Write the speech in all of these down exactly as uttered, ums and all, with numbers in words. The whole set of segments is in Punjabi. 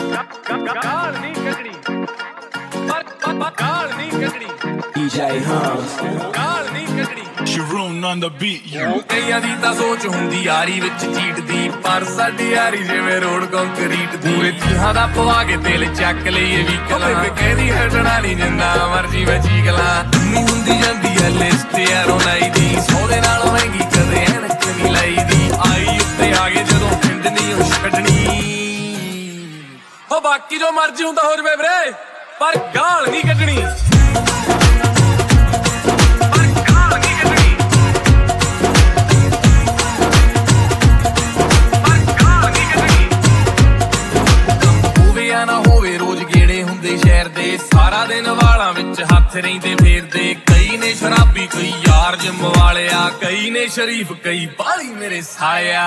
ਗਾਲ ਨਹੀਂ ਕੱਢਣੀ ਪਰ ਗਾਲ ਨਹੀਂ ਕੱਢਣੀ D J Hums ਗਾਲ ਨਹੀਂ ਕੱਢਣੀ Sharoon on the beat ਉਹ ਕਈਆਂ ਦੀ ਤਾਂ ਸੋਚ ਹੁੰਦੀ ਯਾਰੀ ਵਿੱਚ ਚੀਟ ਦੀ ਪਰ ਸਾਡੀ ਯਾਰੀ ਜਿਵੇਂ ਰੋਡ ਕੰਕਰੀਟ ਦੀ ਪੂਰੇ ਤੀਹਾਂ ਦਾ ਪਵਾ ਕੇ ਦਿਲ ਚੱਕ ਲਈਏ ਵੀ ਕਲਾ ਕਹਿੰਦੀ ਹਟਣਾ ਨਹੀਂ ਜਿੰਨਾ ਮਰਜੀ ਮੈਂ ਚੀਕਲਾ ਨਹੀਂ ਹੁੰਦੀ ਜਾਂਦੀ ਐ ਲਿਸਟ ਯਾਰੋਂ ਲਾਈ ਦੀ ਸੌਦੇ ਨਾਲੋਂ ਮਹਿੰਗੀ ਕਦੇ ਐਨਕ ਨਹੀਂ ਲਾਈ ਦੀ ਆਈ ਉੱਤੇ ਆ ਗਏ ਜਦੋਂ ਪਿੰਡ ਨਹੀਂ ਉਹ ਛੱਡਣੀ ਹੋ ਬਾਕੀ ਜੋ ਮਰਜੀ ਹੁੰਦਾ ਹੋ ਜਵੇ ਵੀਰੇ ਪਰ ਗਾਲ ਨਹੀਂ ਕੱਢਣੀ ਸਾਰਾ ਦਿਨ ਵਾਲਾਂ ਵਿੱਚ ਹੱਥ ਰਹਿੰਦੇ ਫੇਰਦੇ ਕਈ ਨੇ ਸ਼ਰਾਬੀ ਕਈ ਯਾਰ ਜਿੰਮ ਵਾਲਿਆ ਕਈ ਨੇ ਸ਼ਰੀਫ ਕਈ ਬਾਲੀ ਮੇਰੇ ਸਾਇਆ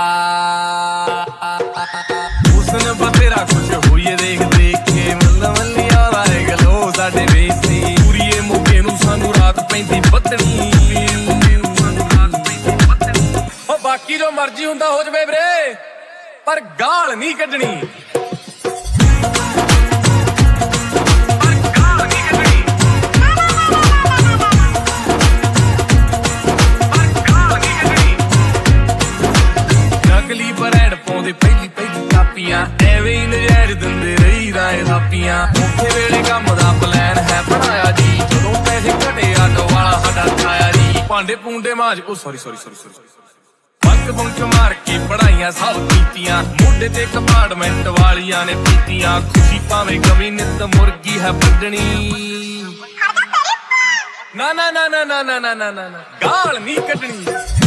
ਹੁਸਨ ਬਤੇਰਾ ਖੁਸ਼ ਹੋਈਏ ਦੇਖ ਦੇਖ ਕੇ ਮੱਲਾ ਮੱਲੀਆਂ ਦਾ ਗਲੋ ਸਾਡੇ ਵੇਸੀ ਪੂਰੀਏ ਮੋਕੇ ਨੂੰ ਸਾਨੂੰ ਰਾਤ ਪੈਂਦੀ ਬੱਦਣੀ ਉਹ ਬਾਕੀ ਜੋ ਮਰਜੀ ਹੁੰਦਾ ਹੋ ਜਵੇ ਵੀਰੇ ਪਰ ਗਾਲ ਨਹੀਂ ਕੱਢਣੀ ਪਹਿਲੀ ਪਹਿਲੀ ਕਾਪੀਆਂ ਐਵੇਂ ਹੀ ਨਜ਼ਾਰੇ ਦਿੰਦੇ ਰਹੀ ਰਾਏ ਥਾਪੀਆਂ ਔਖੇ ਵੇਲੇ ਕੰਮ ਦਾ ਪਲਾਨ ਹੈ ਬਣਾਇਆ ਜੀ ਜਦੋਂ ਪੈਸੇ ਘਟੇ ਆਟੋ ਵਾਲਾ ਸਾਡਾ ਖਾਇਆ ਜੀ ਭਾਂਡੇ ਪੂੰਡੇ ਮਾਜ ਉਹ sorry sorry sorry sorry bunk bunk ਮਾਰ ਕੇ ਪੜਾਈਆਂ ਸਭ ਕੀਤੀਆਂ ਮੋਢੇ ਤੇ ਕੰਪਾਰਟਮੈਂਟ ਵਾਲੀਆਂ ਨੇ ਪੀਤੀਆਂ ਖੁਸ਼ੀ ਭਾਵੇਂ ਕਵੀ ਨਿੱਤ ਮੁਰਗੀ ਹੈ ਵੱਢਣੀ ਨਾ ਨਾ ਨਾ ਨਾ ਨਾ ਨਾ ਨਾ ਨਾ ਗਾਲ ਨਹੀਂ ਕੱਢਣੀ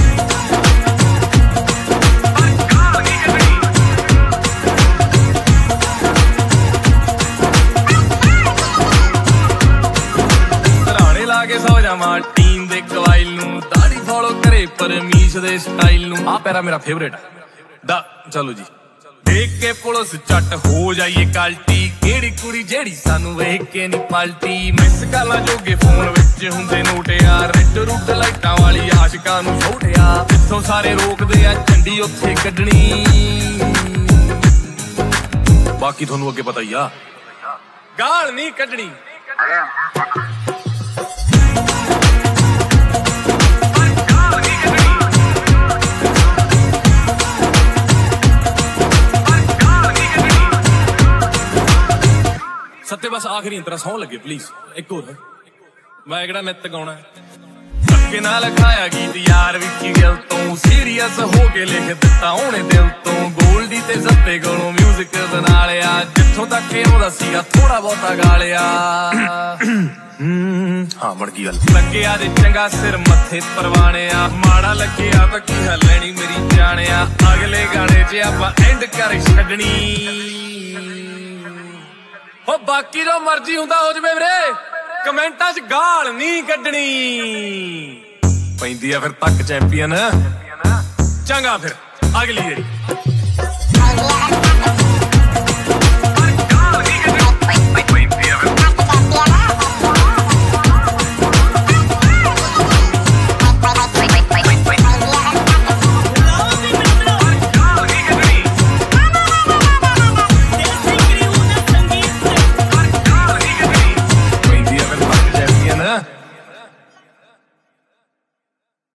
ਸੌ ਜਾਵਾਂ ਟੀਮ ਦੇ ਕਵਾਇਲ ਨੂੰ ਦਾੜੀ ਫੋਲੋ ਕਰੇ ਪਰਮੀਸ਼ ਦੇ ਸਟਾਈਲ ਨੂੰ ਆ ਪੈਰਾ ਮੇਰਾ ਫੇਵਰੇਟ ਦਾ ਚਲੋ ਜੀ ਦੇਖ ਕੇ ਪੁਲਿਸ ਚੱਟ ਹੋ ਜਾਈਏ ਕਲਟੀ ਕਿਹੜੀ ਕੁੜੀ ਜਿਹੜੀ ਸਾਨੂੰ ਵੇਖ ਕੇ ਨਹੀਂ ਪਲਟੀ ਮਿਸ ਕਾਲਾਂ ਜੋਗੇ ਫੋਨ ਵਿੱਚ ਹੁੰਦੇ ਨੋਟ ਯਾਰ ਰਿੱਟ ਰੁੱਟ ਲਾਈਟਾਂ ਵਾਲੀ ਆਸ਼ਿਕਾਂ ਨੂੰ ਛੋਟਿਆ ਜਿੱਥੋਂ ਸਾਰੇ ਰੋਕਦੇ ਆ ਝੰਡੀ ਉੱਥੇ ਕੱਢਣੀ ਬਾਕੀ ਤੁਹਾਨੂੰ ਅੱਗੇ ਪਤਾ ਹੀ ਆ ਗਾਲ ਨਹੀਂ ਕੱਢਣੀ ਸੱਤੇ ਬਸ ਆਖਰੀ ਅੰਤਰਾ ਸੌਂ ਲੱਗੇ ਪਲੀਜ਼ ਇੱਕ ਹੋਰ ਮੈਂ ਕਿਹੜਾ ਨਿੱਤ ਗਾਉਣਾ ਧੱਕੇ ਨਾਲ ਖਾਇਆ ਗੀਤ ਯਾਰ ਵਿੱਕੀ ਗੱਲ ਤੋਂ ਸੀਰੀਅਸ ਹੋ ਕੇ ਲਿਖ ਦਿੱਤਾ ਉਹਨੇ ਦਿਲ ਤੋਂ ਗੋਲਡੀ ਤੇ ਜ਼ੱਤੇ ਕੋਲੋਂ ਮਿਊਜ਼ਿਕ ਬਣਾ ਲਿਆ ਜਿੱਥੋਂ ਤੱਕ ਇਹਦਾ ਸੀਗਾ ਥੋੜਾ ਬਹੁਤਾ ਗਾ ਲਿਆ ਹਾਂ ਬਣ ਗਈ ਗੱਲ ਲੱਗਿਆ ਦੇ ਚੰਗਾ ਸਿਰ ਮੱਥੇ ਪਰਵਾਣਿਆ ਮਾੜਾ ਲੱਗਿਆ ਤਾਂ ਕੀ ਹੱਲਣੀ ਮੇਰੀ ਜਾਣਿਆ ਅਗਲੇ ਗਾਣੇ 'ਚ ਆਪਾਂ ਐਂਡ ਕਰ ਛੱਡਣੀ ਹੋ ਬਾਕੀ ਜੋ ਮਰਜੀ ਹੁੰਦਾ ਹੋ ਜਵੇ ਵੀਰੇ ਕਮੈਂਟਾਂ 'ਚ ਗਾਲ ਨਹੀਂ ਕੱਢਣੀ ਪੈਂਦੀ ਆ ਫਿਰ ਤੱਕ ਚੈਂਪੀਅਨ ਚੰਗਾ ਫਿਰ ਅਗਲੀ ਜਿਹੜੀ